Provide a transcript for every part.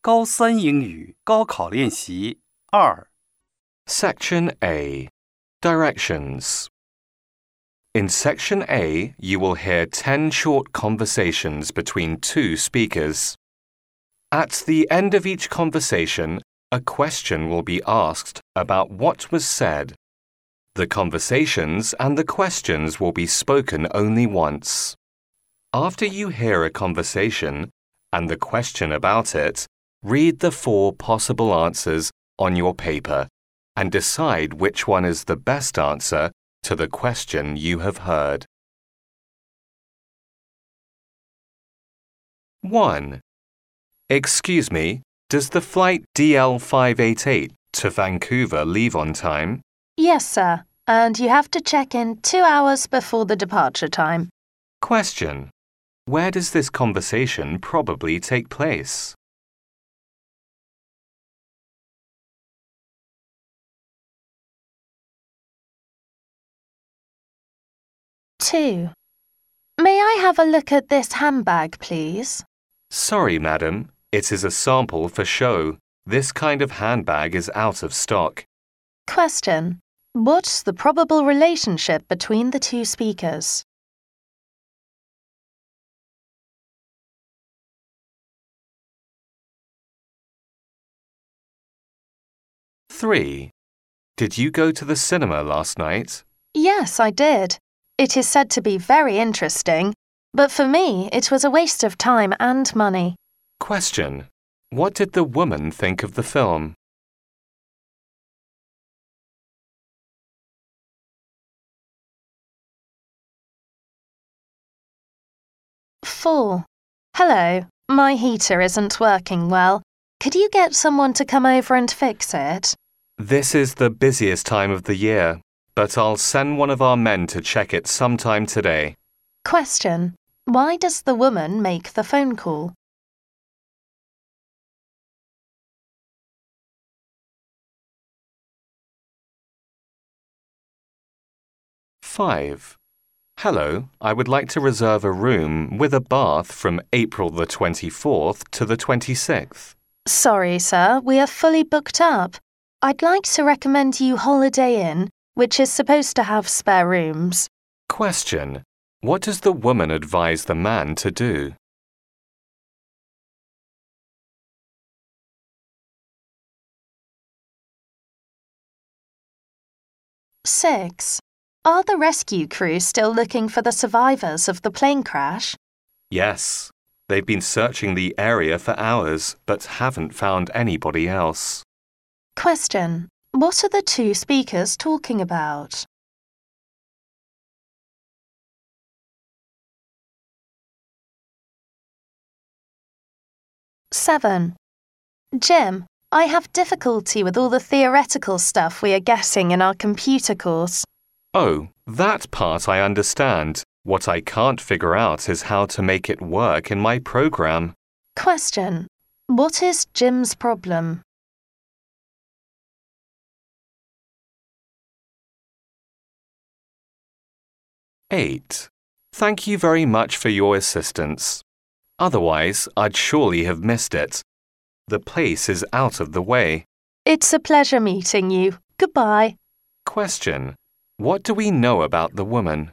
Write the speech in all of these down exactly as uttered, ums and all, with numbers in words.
高三英语高考练习二 Section A. Directions. In Section A, you will hear ten short conversations between two speakers. At the end of each conversation, a question will be asked about what was said. The conversations and the questions will be spoken only once. After you hear a conversation and the question about it, read the four possible answers on your paper and decide which one is the best answer to the question you have heard. one. Excuse me, does the flight D L five eighty-eight to Vancouver leave on time? Yes, sir. And you have to check in two hours before the departure time. Question. Where does this conversation probably take place? two. May I have a look at this handbag, please? Sorry, madam. It is a sample for show. This kind of handbag is out of stock. Question. What's the probable relationship between the two speakers? three. Did you go to the cinema last night? Yes, I did. It is said to be very interesting, but for me, it was a waste of time and money. Question. What did the woman think of the film? four. Hello, my heater isn't working well. Could you get someone to come over and fix it? This is the busiest time of the year, but I'll send one of our men to check it sometime today. Question. Why does the woman make the phone call? five. Hello, I would like to reserve a room with a bath from April the twenty-fourth to the twenty-sixth. Sorry, sir, we are fully booked up. I'd like to recommend you Holiday Inn, which is supposed to have spare rooms. Question. What does the woman advise the man to do? six. Are the rescue crew still looking for the survivors of the plane crash? Yes. They've been searching the area for hours, but haven't found anybody else. Question. What are the two speakers talking about? seven. Jim, I have difficulty with all the theoretical stuff we are getting in our computer course. Oh, that part I understand. What I can't figure out is how to make it work in my program. Question. What is Jim's problem? eight. Thank you very much for your assistance. Otherwise, I'd surely have missed it. The place is out of the way. It's a pleasure meeting you. Goodbye. Question. What do we know about the woman?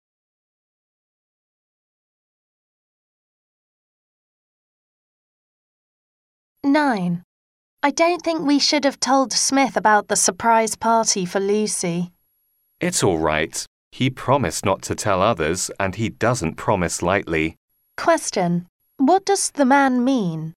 nine. I don't think we should have told Smith about the surprise party for Lucy. It's all right. He promised not to tell others, and he doesn't promise lightly. Question. What does the man mean?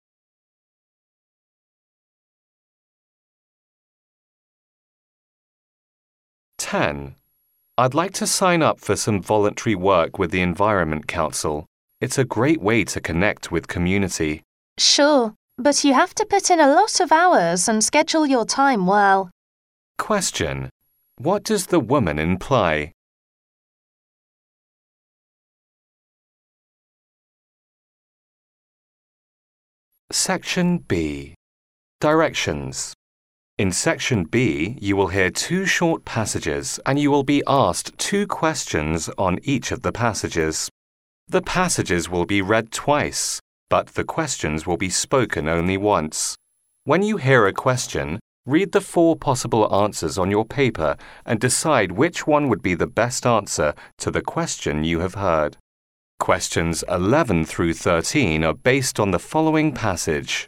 ten. I'd like to sign up for some voluntary work with the Environment Council. It's a great way to connect with community. Sure, but you have to put in a lot of hours and schedule your time well. Question. What does the woman imply? Section B. Directions. In Section B, you will hear two short passages and you will be asked two questions on each of the passages. The passages will be read twice. but the questions will be spoken only once. When you hear a question, read the four possible answers on your paper and decide which one would be the best answer to the question you have heard. Questions eleven through thirteen are based on the following passage.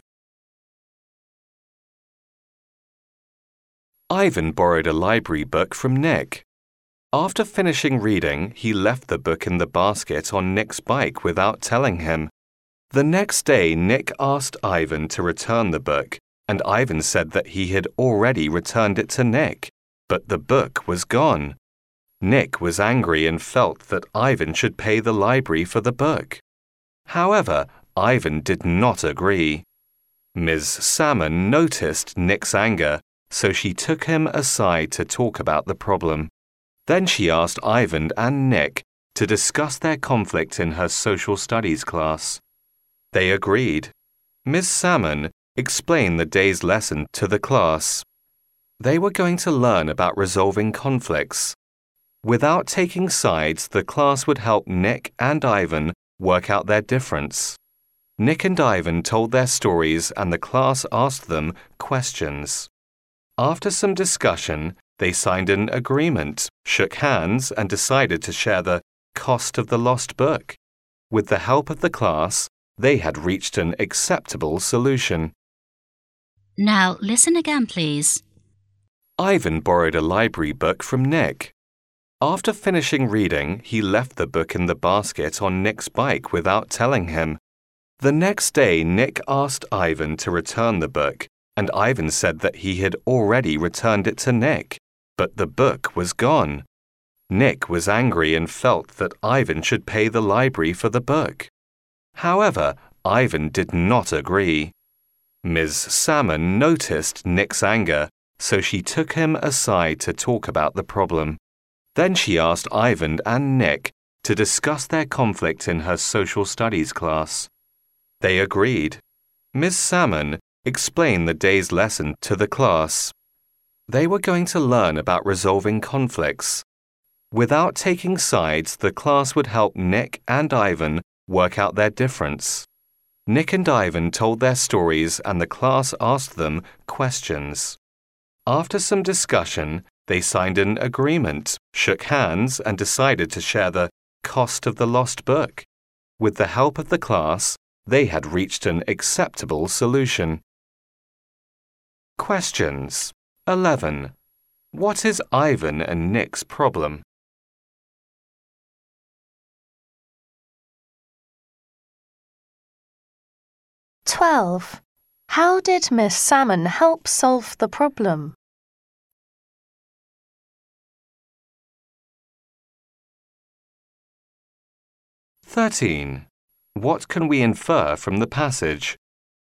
Ivan borrowed a library book from Nick. After finishing reading, he left the book in the basket on Nick's bike without telling him. The next day, Nick asked Ivan to return the book, and Ivan said that he had already returned it to Nick, but the book was gone. Nick was angry and felt that Ivan should pay the library for the book. However, Ivan did not agree. Miz Salmon noticed Nick's anger, so she took him aside to talk about the problem. Then she asked Ivan and Nick to discuss their conflict in her social studies class. They agreed. Miz Salmon explained the day's lesson to the class. They were going to learn about resolving conflicts. Without taking sides, the class would help Nick and Ivan work out their difference. Nick and Ivan told their stories and the class asked them questions. After some discussion, they signed an agreement, shook hands, and decided to share the cost of the lost book. With the help of the class, they had reached an acceptable solution. Now listen again, please. Ivan borrowed a library book from Nick. After finishing reading, he left the book in the basket on Nick's bike without telling him. The next day, Nick asked Ivan to return the book, and Ivan said that he had already returned it to Nick, but the book was gone. Nick was angry and felt that Ivan should pay the library for the book. However, Ivan did not agree. Miz Salmon noticed Nick's anger, so she took him aside to talk about the problem. Then she asked Ivan and Nick to discuss their conflict in her social studies class. They agreed. Miz Salmon explained the day's lesson to the class. They were going to learn about resolving conflicts. Without taking sides, the class would help Nick and Ivan work out their difference. Nick and Ivan told their stories and the class asked them questions. After some discussion, they signed an agreement, shook hands, and decided to share the cost of the lost book. With the help of the class, they had reached an acceptable solution. Questions. eleven. What is Ivan and Nick's problem? twelve. How did Miss Salmon help solve the problem? thirteen. What can we infer from the passage?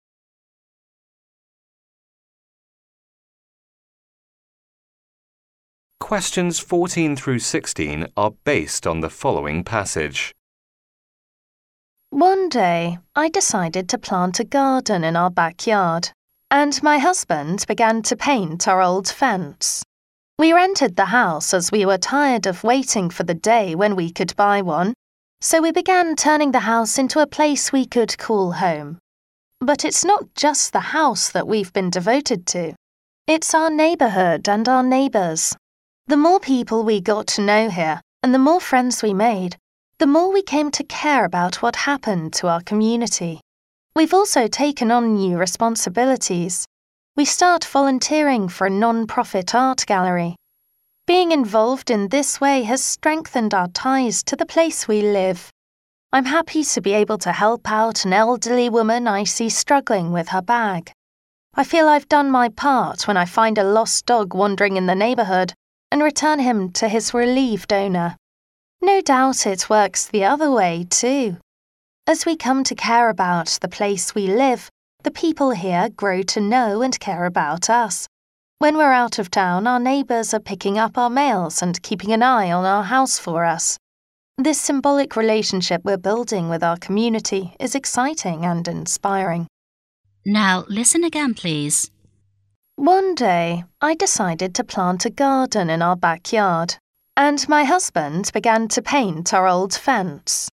Questions fourteen through sixteen are based on the following passage. One day, I decided to plant a garden in our backyard, and my husband began to paint our old fence. We rented the house as we were tired of waiting for the day when we could buy one, so we began turning the house into a place we could call home. But it's not just the house that we've been devoted to. It's our neighborhood and our neighbors. The more people we got to know here, and the more friends we made, the more we came to care about what happened to our community. We've also taken on new responsibilities. We start volunteering for a non-profit art gallery. Being involved in this way has strengthened our ties to the place we live. I'm happy to be able to help out an elderly woman I see struggling with her bag. I feel I've done my part when I find a lost dog wandering in the neighborhood and return him to his relieved owner. No doubt it works the other way, too. As we come to care about the place we live, the people here grow to know and care about us. When we're out of town, our neighbors are picking up our mails and keeping an eye on our house for us. This symbolic relationship we're building with our community is exciting and inspiring. Now listen again, please. One day, I decided to plant a garden in our backyard, and my husband began to paint our old fence.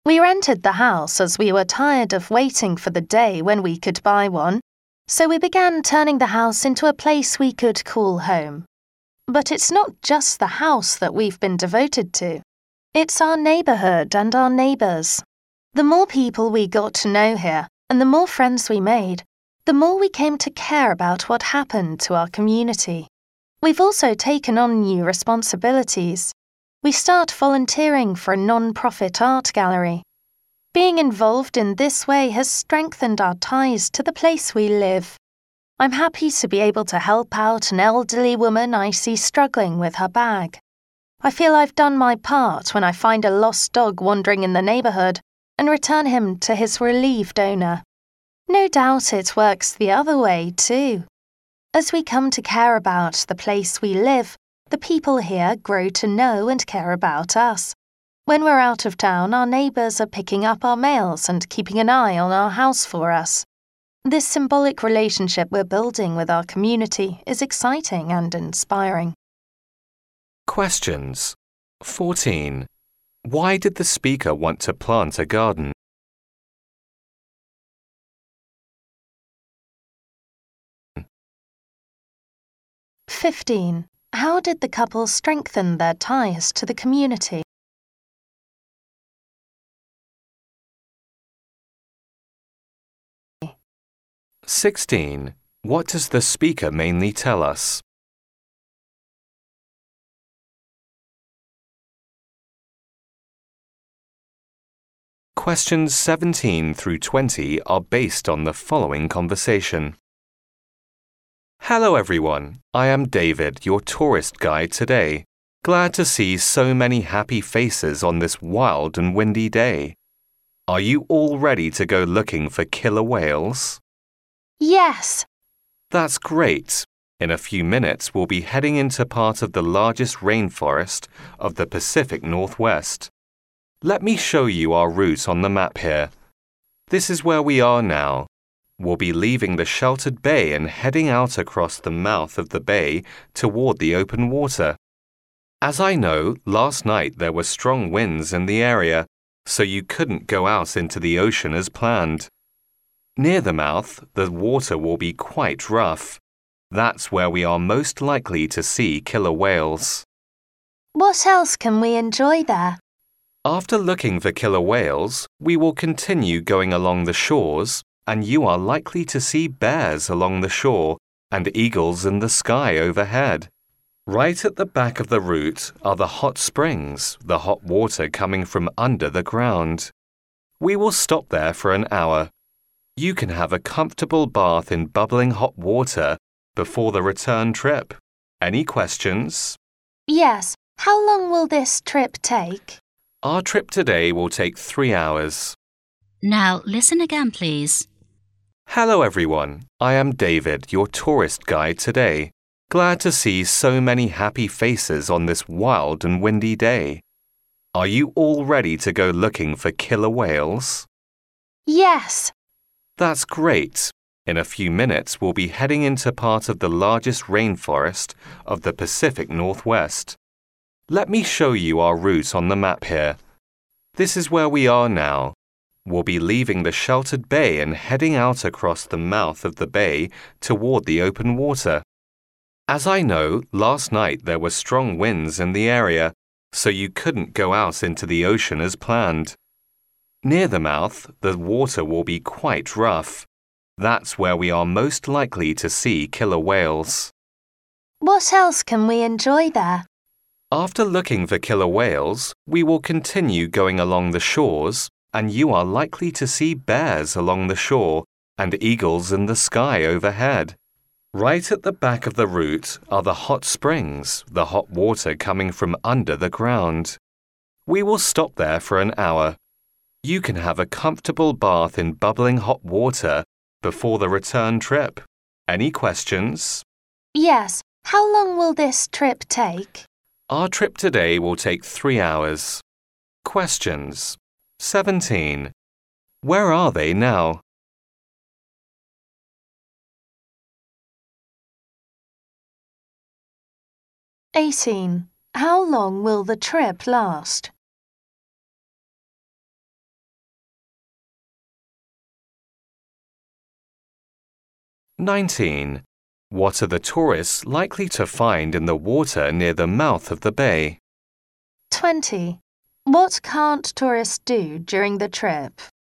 We rented the house as we were tired of waiting for the day when we could buy one, so we began turning the house into a place we could call home. But it's not just the house that we've been devoted to. It's our neighborhood and our neighbors. The more people we got to know here, and the more friends we made, the more we came to care about what happened to our community. We've also taken on new responsibilities. We start volunteering for a non-profit art gallery. Being involved in this way has strengthened our ties to the place we live. I'm happy to be able to help out an elderly woman I see struggling with her bag. I feel I've done my part when I find a lost dog wandering in the neighborhood and return him to his relieved owner. No doubt it works the other way, too. As we come to care about the place we live, the people here grow to know and care about us. When we're out of town, our neighbors are picking up our mails and keeping an eye on our house for us. This symbolic relationship we're building with our community is exciting and inspiring. Questions. fourteen. Why did the speaker want to plant a garden? fifteen. How did the couple strengthen their ties to the community? sixteen. What does the speaker mainly tell us? Questions seventeen through twenty are based on the following conversation. Hello everyone, I am David, your tourist guide today. Glad to see so many happy faces on this wild and windy day. Are you all ready to go looking for killer whales? Yes. That's great. In a few minutes, we'll be heading into part of the largest rainforest of the Pacific Northwest. Let me show you our route on the map here. This is where we are now. We'll be leaving the sheltered bay and heading out across the mouth of the bay toward the open water. As I know, last night there were strong winds in the area, so you couldn't go out into the ocean as planned. Near the mouth, the water will be quite rough. That's where we are most likely to see killer whales. What else can we enjoy there? After looking for killer whales, we will continue going along the shores, and you are likely to see bears along the shore and eagles in the sky overhead. Right at the back of the route are the hot springs, the hot water coming from under the ground. We will stop there for an hour. You can have a comfortable bath in bubbling hot water before the return trip. Any questions? Yes. How long will this trip take? Our trip today will take three hours. Now listen again, please. Hello everyone, I am David, your tourist guide today. Glad to see so many happy faces on this wild and windy day. Are you all ready to go looking for killer whales? Yes. That's great. In a few minutes, we'll be heading into part of the largest rainforest of the Pacific Northwest. Let me show you our route on the map here. This is where we are now. We'll be leaving the sheltered bay and heading out across the mouth of the bay toward the open water. As I know, last night there were strong winds in the area, so you couldn't go out into the ocean as planned. Near the mouth, the water will be quite rough. That's where we are most likely to see killer whales. What else can we enjoy there? After looking for killer whales, we will continue going along the shores, and you are likely to see bears along the shore and eagles in the sky overhead. Right at the back of the route are the hot springs, the hot water coming from under the ground. We will stop there for an hour. You can have a comfortable bath in bubbling hot water before the return trip. Any questions? Yes. How long will this trip take? Our trip today will take three hours. Questions. seventeen. Where are they now? eighteen. How long will the trip last? nineteen. What are the tourists likely to find in the water near the mouth of the bay? twenty. What can't tourists do during the trip?